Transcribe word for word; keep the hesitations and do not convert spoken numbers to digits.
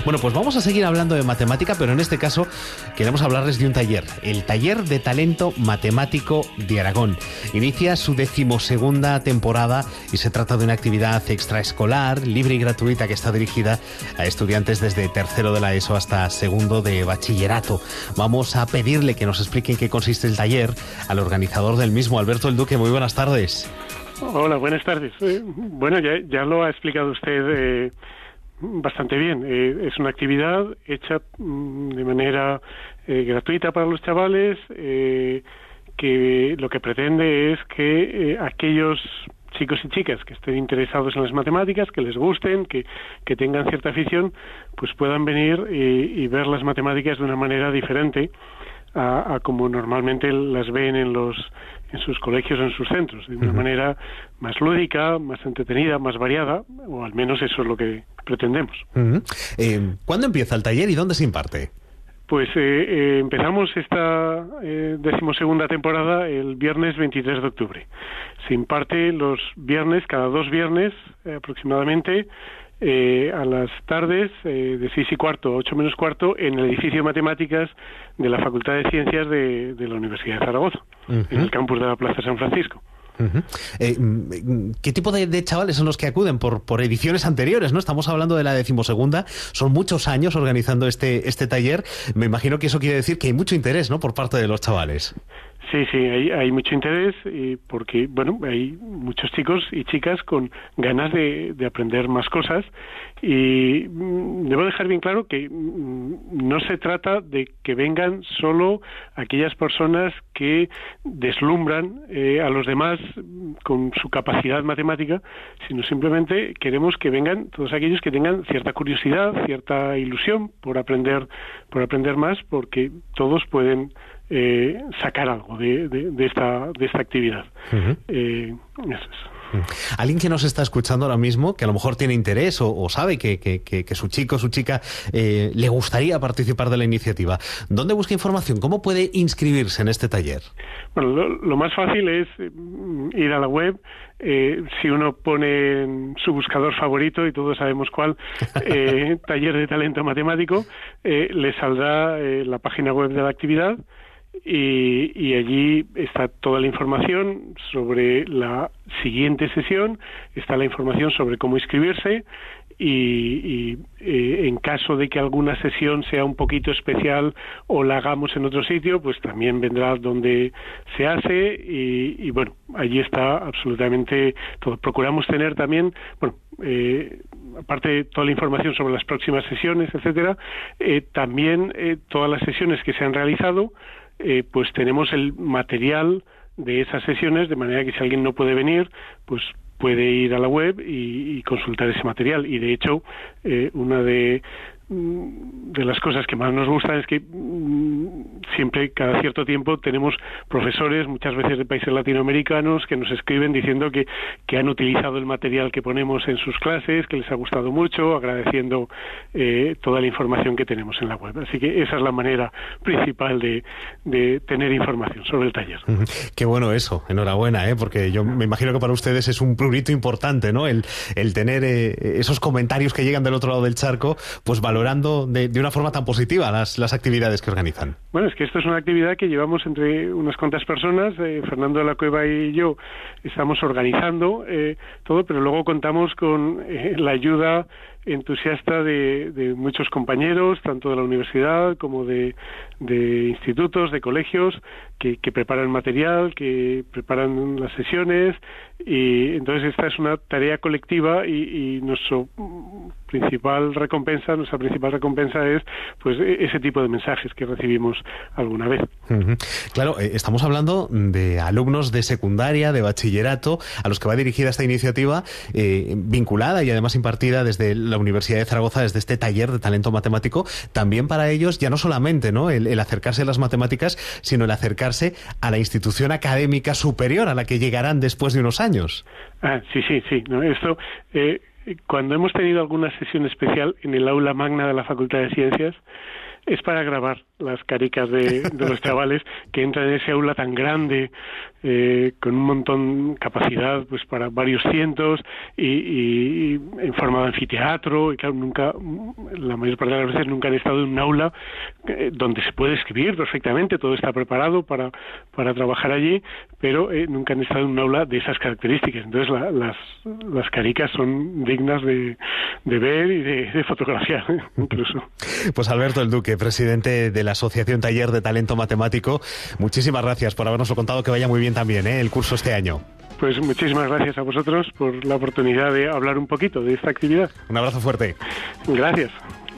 Bueno, pues vamos a seguir hablando de matemática, pero en este caso queremos hablarles de un taller, el Taller de Talento Matemático de Aragón. Inicia su decimosegunda temporada y se trata de una actividad extraescolar, libre y gratuita, que está dirigida a estudiantes desde tercero de la ESO hasta segundo de bachillerato. Vamos a pedirle que nos explique en qué consiste el taller al organizador del mismo, Alberto El Duque. Muy buenas tardes. Hola, buenas tardes. Eh, bueno, ya, ya lo ha explicado usted eh, bastante bien. Eh, es una actividad hecha mm, de manera eh, gratuita para los chavales, eh, que lo que pretende es que eh, aquellos chicos y chicas que estén interesados en las matemáticas, que les gusten, que, que tengan cierta afición, pues puedan venir y, y ver las matemáticas de una manera diferente a, a como normalmente las ven en los en sus colegios o en sus centros, de una uh-huh. manera más lúdica, más entretenida, más variada, o al menos eso es lo que pretendemos. Uh-huh. Eh, ¿Cuándo empieza el taller y dónde se imparte? Pues eh, eh, empezamos esta eh, decimosegunda temporada el viernes veintitrés de octubre. Se imparte los viernes, cada dos viernes eh, aproximadamente, Eh, a las tardes eh, de seis y cuarto a ocho menos cuarto en el edificio de matemáticas de la Facultad de Ciencias de, de la Universidad de Zaragoza, uh-huh. en el campus de la Plaza San Francisco. Uh-huh. Eh, ¿Qué tipo de, de chavales son los que acuden por, por ediciones anteriores, ¿no? Estamos hablando de la decimosegunda, son muchos años organizando este, este taller. Me imagino que eso quiere decir que hay mucho interés, ¿no?, por parte de los chavales. Sí, sí, hay, hay mucho interés y porque, bueno, hay muchos chicos y chicas con ganas de, de aprender más cosas y mm, debo dejar bien claro que mm, no se trata de que vengan solo aquellas personas que deslumbran eh, a los demás con su capacidad matemática, sino simplemente queremos que vengan todos aquellos que tengan cierta curiosidad, cierta ilusión por aprender, por aprender más, porque todos pueden Eh, sacar algo de, de, de esta de esta actividad. Uh-huh. Eh, eso es. Alguien que nos está escuchando ahora mismo, que a lo mejor tiene interés o, o sabe que, que, que, que su chico o su chica eh, le gustaría participar de la iniciativa, ¿dónde busca información? ¿Cómo puede inscribirse en este taller? Bueno, lo, lo más fácil es ir a la web. Eh, si uno pone en su buscador favorito, y todos sabemos cuál, eh, Taller de Talento Matemático, eh, le saldrá eh, la página web de la actividad. Y, y allí está toda la información sobre la siguiente sesión, está la información sobre cómo inscribirse y, y eh, en caso de que alguna sesión sea un poquito especial o la hagamos en otro sitio, pues también vendrá donde se hace y, y bueno, allí está absolutamente todo. Procuramos tener también, bueno, eh, aparte de toda la información sobre las próximas sesiones, etcétera, eh, también eh, todas las sesiones que se han realizado. Eh, pues tenemos el material de esas sesiones, de manera que si alguien no puede venir, pues puede ir a la web y, y consultar ese material. Y de hecho, eh, una de de las cosas que más nos gustan es que mmm, siempre, cada cierto tiempo, tenemos profesores, muchas veces de países latinoamericanos, que nos escriben diciendo que, que han utilizado el material que ponemos en sus clases, que les ha gustado mucho, agradeciendo eh, toda la información que tenemos en la web. Así que esa es la manera principal de, de tener información sobre el taller. Uh-huh. Qué bueno eso, enhorabuena, ¿eh? Porque yo me imagino que para ustedes es un prurito importante, ¿no? El, el tener eh, esos comentarios que llegan del otro lado del charco, pues valorando de, de una forma tan positiva las, las actividades que organizan. Bueno, es que esto es una actividad que llevamos entre unas cuantas personas, eh, Fernando de la Cueva y yo estamos organizando eh, todo, pero luego contamos con eh, la ayuda entusiasta de, de muchos compañeros, tanto de la universidad como de, de institutos, de colegios, que, que preparan material, que preparan las sesiones, y entonces esta es una tarea colectiva y, y nuestro principal recompensa, nuestra principal recompensa es pues ese tipo de mensajes que recibimos alguna vez. Uh-huh. Claro, eh, estamos hablando de alumnos de secundaria, de bachillerato, a los que va dirigida esta iniciativa, eh, vinculada y además impartida desde la Universidad de Zaragoza, desde este taller de talento matemático. También para ellos, ya no solamente, ¿no?, el, el acercarse a las matemáticas, sino el acercarse a la institución académica superior a la que llegarán después de unos años. Ah, sí, sí, sí. No, esto, eh, cuando hemos tenido alguna sesión especial en el aula magna de la Facultad de Ciencias, es para grabar las caricas de, de los chavales que entran en ese aula tan grande, eh, con un montón capacidad pues para varios cientos y, y, y en forma de anfiteatro, y claro, nunca, la mayor parte de las veces nunca han estado en un aula eh, donde se puede escribir perfectamente, todo está preparado para, para trabajar allí, pero eh, nunca han estado en un aula de esas características. Entonces la, las, las caricas son dignas de, de ver y de, de fotografiar, ¿eh? Incluso. Pues Alberto El Duque, presidente de la Asociación Taller de Talento Matemático, muchísimas gracias por habernoslo contado, que vaya muy bien también, ¿eh?, el curso este año. Pues muchísimas gracias a vosotros por la oportunidad de hablar un poquito de esta actividad. Un abrazo fuerte. Gracias.